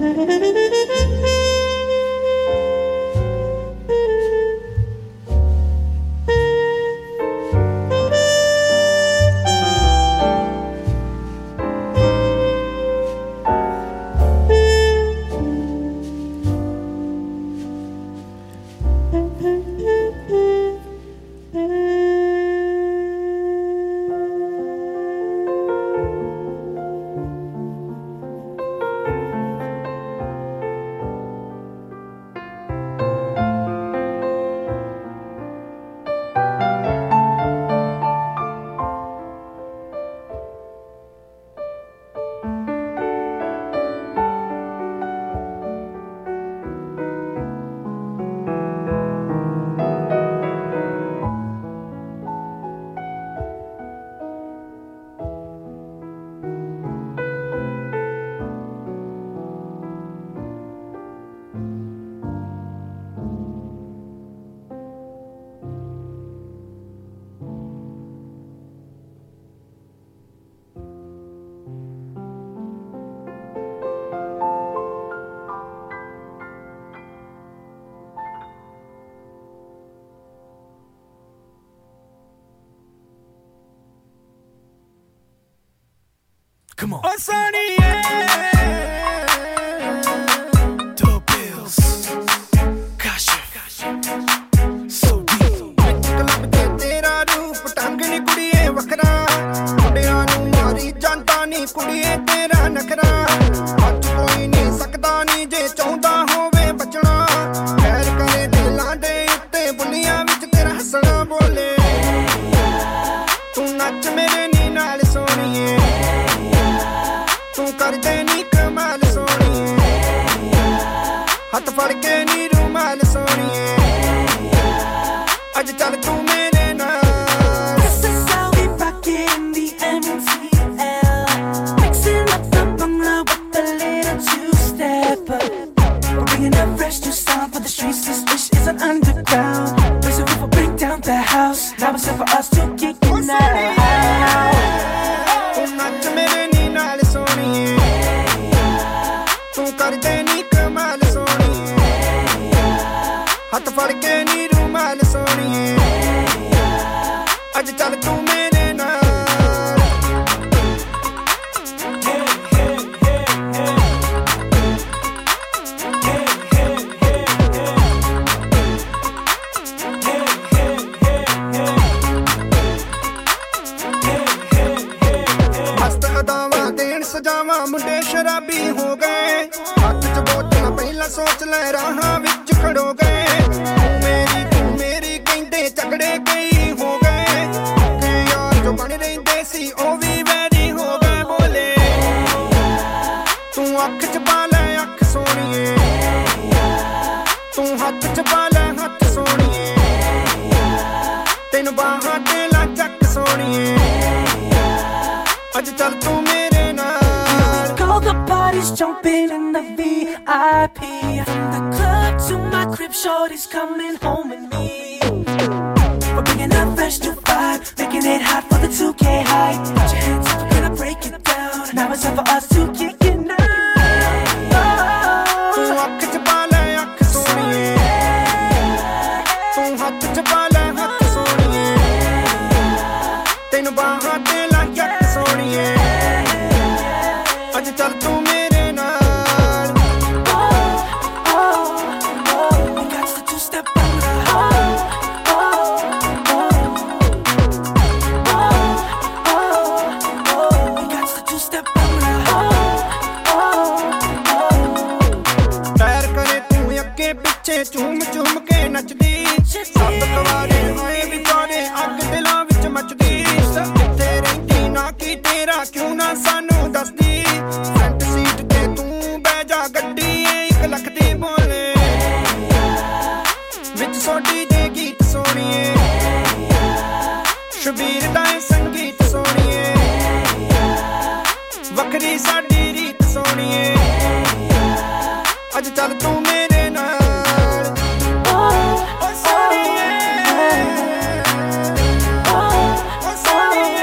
Come on. Oh, Sonny, yeah. Double bills. Kasha. So deep. Club ਤੇ ਤੇਰਾ ਰੂਪ ਟੰਗ ਨੀ ਕੁੜੀਏ ਵੱਖਰਾ ਮੁੰਡਿਆਂ ਨੂੰ ਮਾਰੀ ਜਾਂਦਾ ਨੀ ਕੁੜੀਏ ਤੇਰਾ ਨਖਰਾ ਅੱਜ ਕੋਈ ਨਹੀਂ ਸਕਦਾ ਨੀ ਜੇ ਚਾਹੁੰਦਾ ਹੋਵੇ ਬਚਣਾ ਖੈਰ ਕਰੇ ਦਿਲਾਂ ਦੇ ਉੱਤੇ ਬੁੱਲੀਆਂ ਵਿੱਚ ਤੇਰਾ ਹੱਸਣਾ ਬੋਲੇ ਤੂੰ ਨੱਚ ਮੇਰੇ ਨੀ ਨਾਲ ਸੋਹਣੀਏ ਤੂੰ ਕਰਦੇ ਨੀ ਕਮਾਲ ਸੋਹਣੀਏ ਹੱਥ ਫੜ ਕੇ ਨੀ ਰੁਮਾਲ ਸੋਹਣੀਏ ਅੱਜ ਚੱਲ ਤੂੰ ਮੇਰੇ ਨਾਲ This is how we rock it in the MTL Mixing up the bungalow with a little two-step We're bringing a fresh new sound for the streets. This dish is an underground Raise the roof or bring down the house Now it's time for us to kick it now ਤੂੰ ਨੱਚ ਮੇਰੇ ਨੀ ਨਾਲ ਸੋਹਣੀਏ ਤੂੰ ਕਰਦੇ ਨੀ ਕਮਾਲ ਸੋਹਣੀਏ ਹੱਥ ਫੜ ਕੇ ਨੀ ਰੁਮਾਲ ਸੋਹਣੀਏ ਅੱਜ ਚੱਲ ਤੂੰ ਮੇਰੇ ਨਾਲ ਮਸਤ ਅਦਾਵਾਂ ਦੇਣ ਸਜਾਵਾਂ ਮੁੰਡੇ ਸ਼ਰਾਬੀ ਹੋ ਗਏ ਹੱਥ 'ਚ ਬੋਤਲ ਪਹਿਲਾਂ ਸੋਚ ਲੈ ਰਾਹਾਂ ਵਿੱਚ ਖੜੋ ਗਏ ਤੂੰ ਮੇਰੀ ਕਹਿੰਦੇ ਝਗੜੇ ਕਈ ਹੋ ਗਏ ਕਿ ਯਾਰ ਜੋ ਬਣ ਰਹਿੰਦੇ ਸੀ ਉਹ ਵੀ ਵੈਰੀ ਹੋ ਗਏ ਬੋਲੇ ਤੂੰ ਅੱਖ 'ਚ ਪਾ ਲੈ ਅੱਖ ਸੋਹਣੀਏ ਤੂੰ ਹੱਥ 'ਚ ਪਾ ਲੈ ਹੱਥ ਸੋਹਣੀਏ ਤੈਨੂੰ ਬਾਹਾਂ ਤੇ ਲਾ ਚੱਕ ਸੋਹਣੀਏ ਅੱਜ ਚੱਲ ਤੂੰ ਮੇਰੇ ਨਾਲ All the parties jumping in the VIP From the club to my crib, shorty's coming home with me We're bringing a fresh new vibe Making it hot for the 2K high Put your hands up, we're gonna break it down Now it's time for us to kick it now ਤੂੰ ਅੱਖ 'ਚ ਪਾ ਲੈ ਅੱਖ ਸੋਹਣੀਏ ਤੂੰ ਹੱਥ 'ਚ ਪਾ ਲੈ ਹੱਥ ਸੋਹਣੀਏ ਤੈਨੂੰ ਬਾਹਾਂ ਤੇ ਲਾ ਚੱਕ ਸੋਹਣੀਏ ਅੱਜ ਚੱਲ ਤੂੰ ਮੇਰੇ ਨਾਲ We got the two-step bungalow We got the two-step bungalow ਪੈਰ ਕਰੇ ਤੂੰ ਅੱਗੇ ਪਿੱਛੇ ਝੂਮ ਝੂਮ ਕੇ ਨੱਚਦੀ ਸਭ ਕੁਆਰੇ ਹੋਏ ਵਿਚਾਰੇ ਅੱਗ ਦਿਲਾਂ ਵਿੱਚ ਮੱਚਦੀ ਕਿੱਥੇ ਰਹਿੰਦੀ ਨਾ ਕੀ ਤੇਰਾ ਕਿਉਂ ਨਾ ਸਾਨੂੰ ਦੱਸਦੀ ਫਰੰਟ ਸੀਟ ਤੇ ਤੂੰ ਬਹਿ ਜਾ ਗੱਡੀ 1 ਲੱਖ ਦੀ ਬੋਲੇ ਵਿੱਚ ਸੋਡੀ ਦੇ ਗੀਤ ਸੋਹਣੀਏ ਸ਼ਬੀਰ ਦਾ ਸੰਗੀਤ ਸੋਹਣੀਏ ਵੱਖਰੀ ਸਾਡੀ ਰੀਤ ਸੋਹਣੀਏ ਅੱਜ ਚੱਲ ਤੂੰ ਮੇਰੇ ਨਾਲ ਓ ਸੋਹਣੀਏ ਓ ਸੋਹਣੀਏ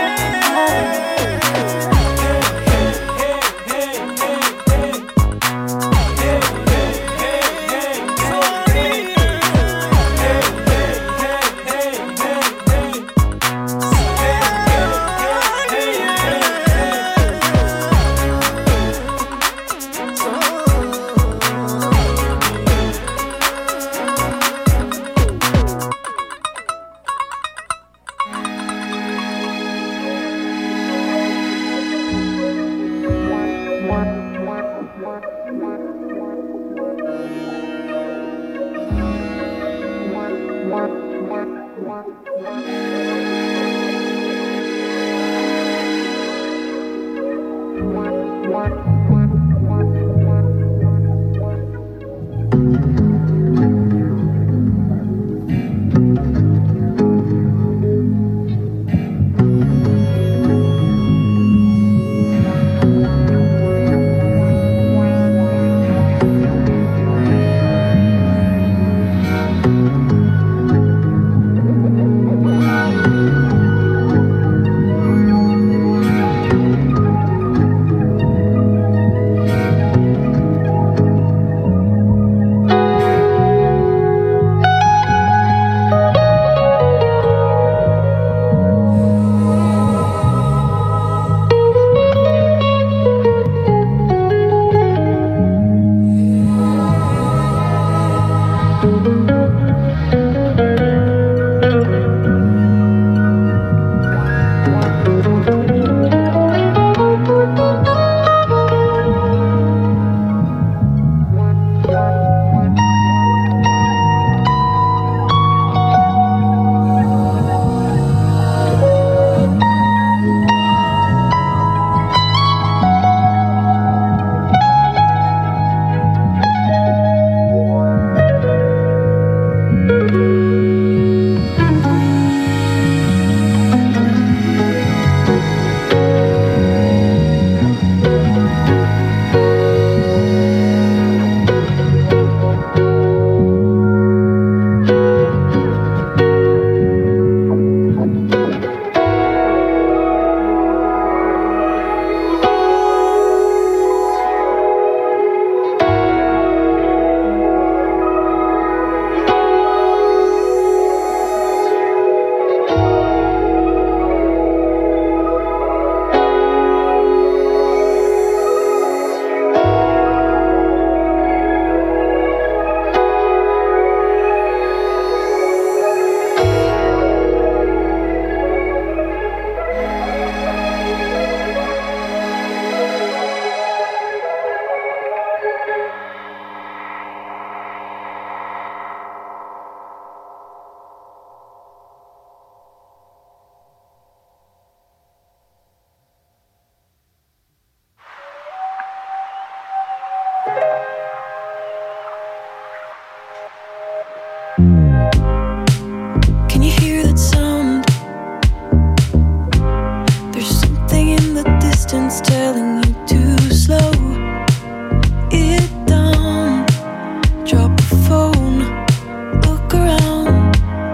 Someone's telling you to slow it down. Drop the phone, look around.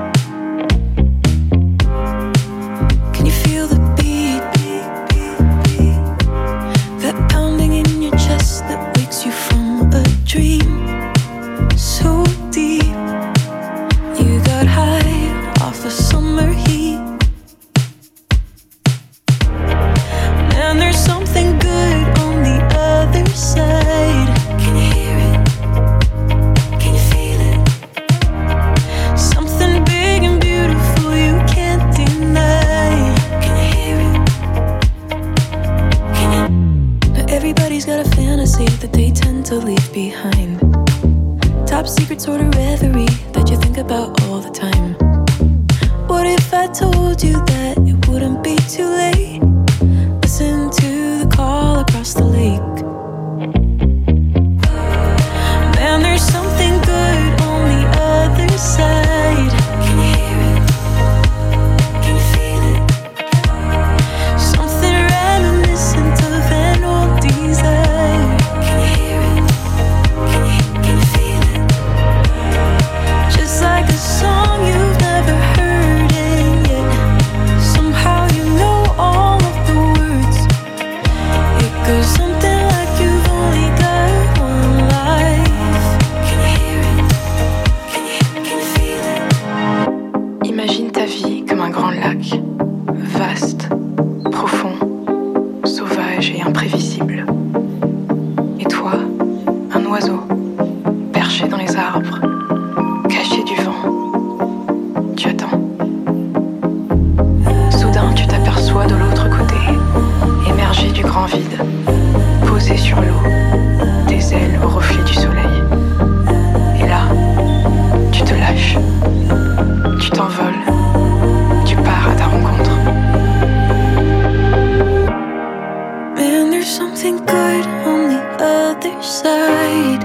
Can you feel the beat? That pounding in your chest that wakes you from a dream so deep. You got high off the summer heat. And there's something good on the other side. Can you hear it? Can you feel it? Something big and beautiful you can't deny. Can you hear it? Can you? Now everybody's got a fantasy that they tend to leave behind. Top secret sort of reverie that you think about all the time. What if I told you that it wouldn't be too late? Listen to the call across the lake. Man, there's something good on the other side. Can you hear it? Can you feel it? Something reminiscent of an old desire. Can you hear it? Can you feel it? Just like a song you've never heard, and yet somehow you know all of the words. It goes something like you've only got one life. Can you hear it? Can you feel it? Imagine ta vie comme un grand lac, vaste, profond, sauvage et imprévisible. Et toi, un oiseau, perché dans les arbres, caché du vent. Tu attends. Soudain, tu t'aperçois de l'autre côté, émergé du grand vide, posé sur l'eau, tes ailes au reflet du soleil. Et là, tu te lâches, tu t'envoles, tu pars à ta rencontre. Man, there's something good on the other side.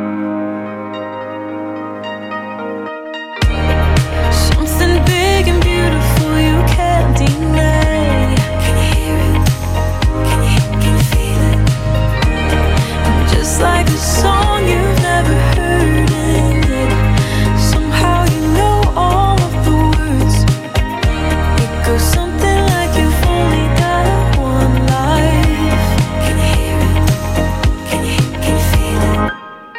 Something big and beautiful you can't deny. Can you hear it? Can you feel it? Just like a song you've never heard, and yet somehow you know all of the words. It goes something like you've only got one life. Can you hear it? Can you feel it?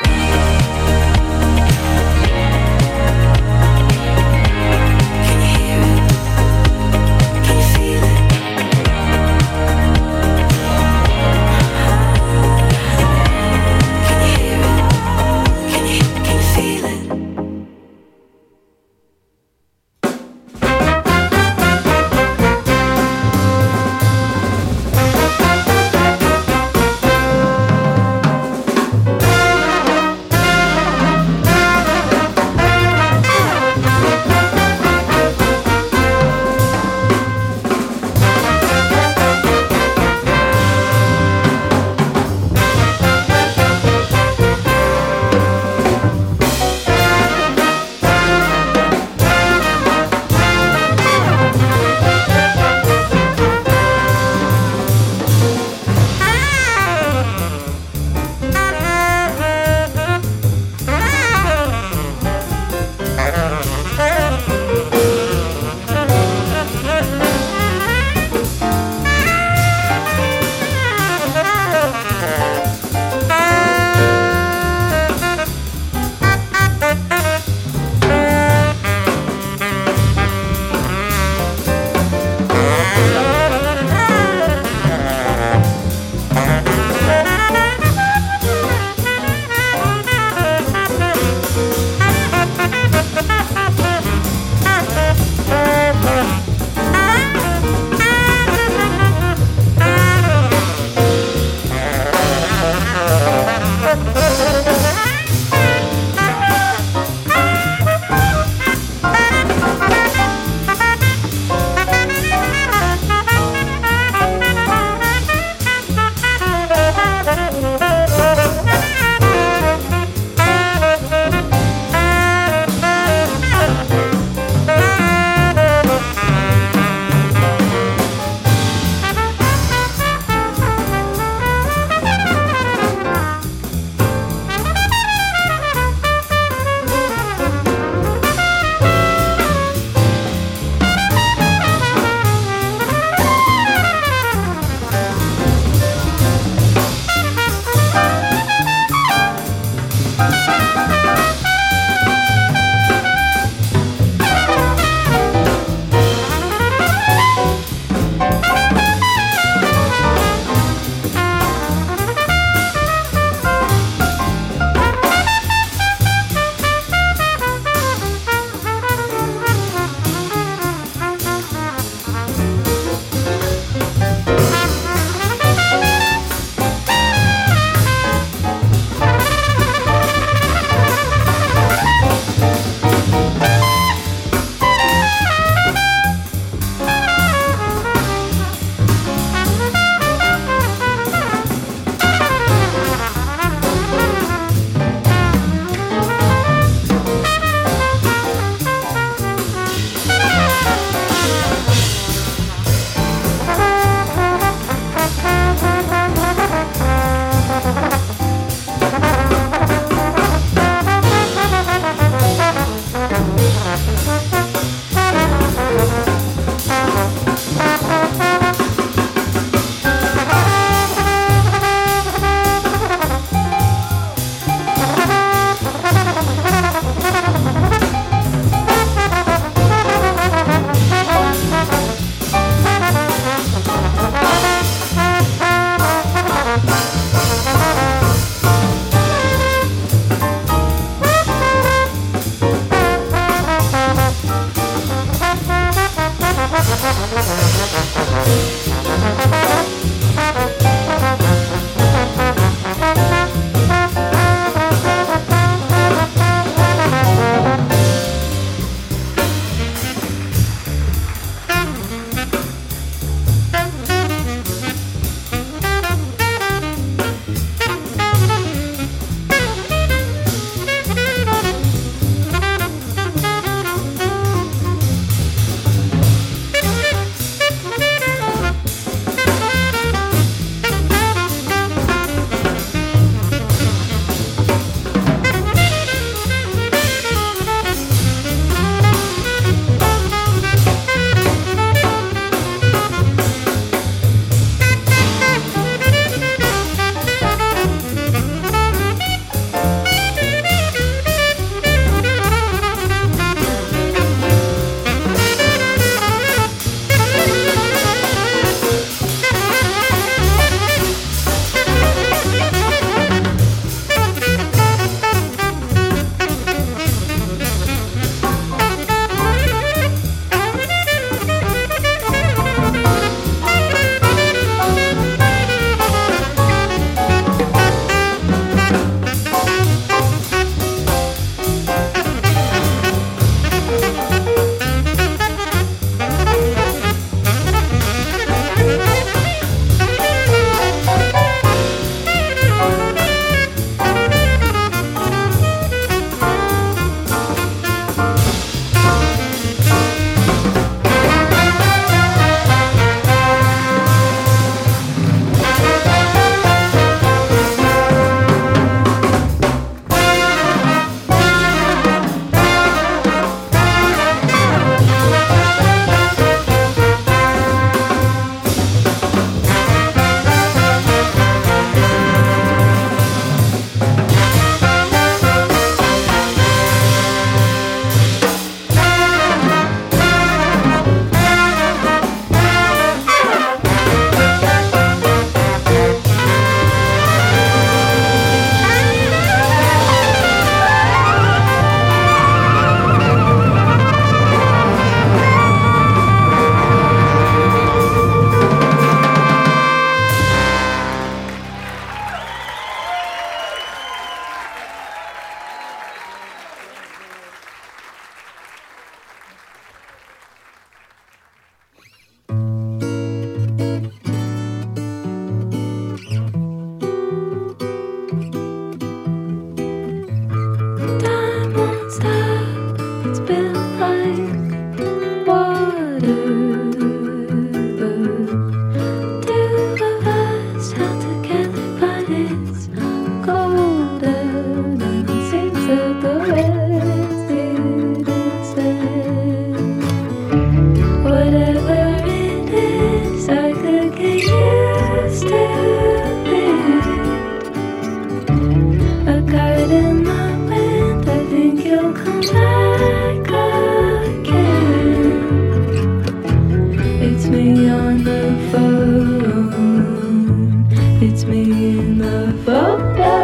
It's me in the photo.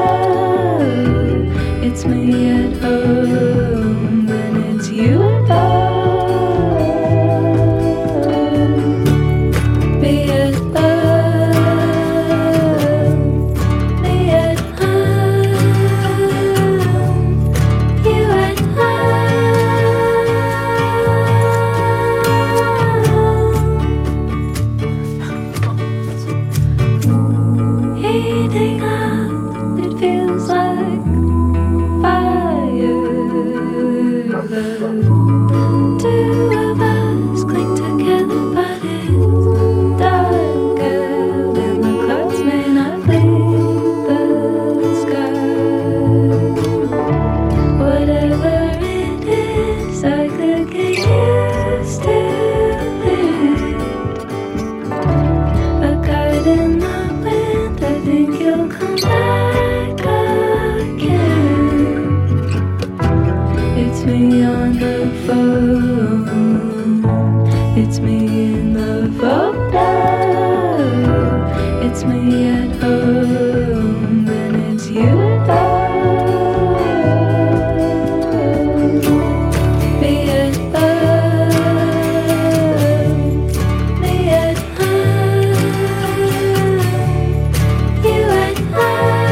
It's me at home when it's you at home. Me at home. Me at home. You at home. Heating up, it feels like fire. Two of us cling together, but it's darker when the clouds may not leave the sky. Whatever it is, I could get used to it. A guide in the wind, I think you'll come back again. It's me on the phone. It's me in the photo. It's me at home when it's you at home. Me at home. Me at home. You at home.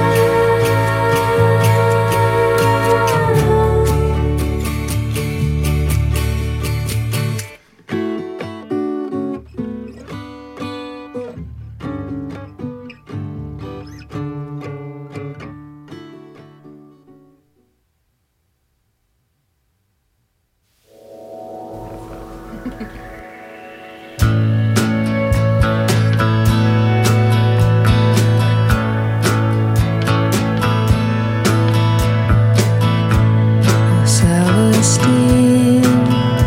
Celestine,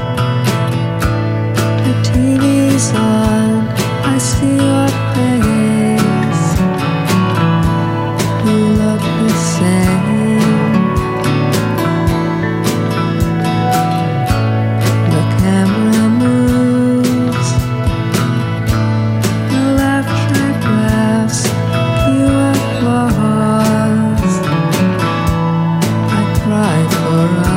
the TV's on, I see your face. You look the same. The camera moves, the left track laughs, you applause. I cried for us.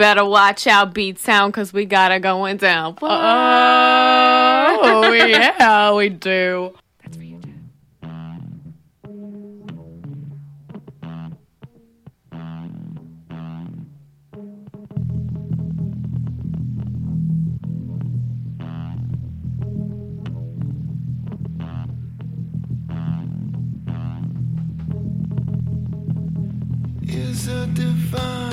better watch out, Beat Town, because we got it going down. Oh, yeah, we do. That's for you, Jen. Is a divine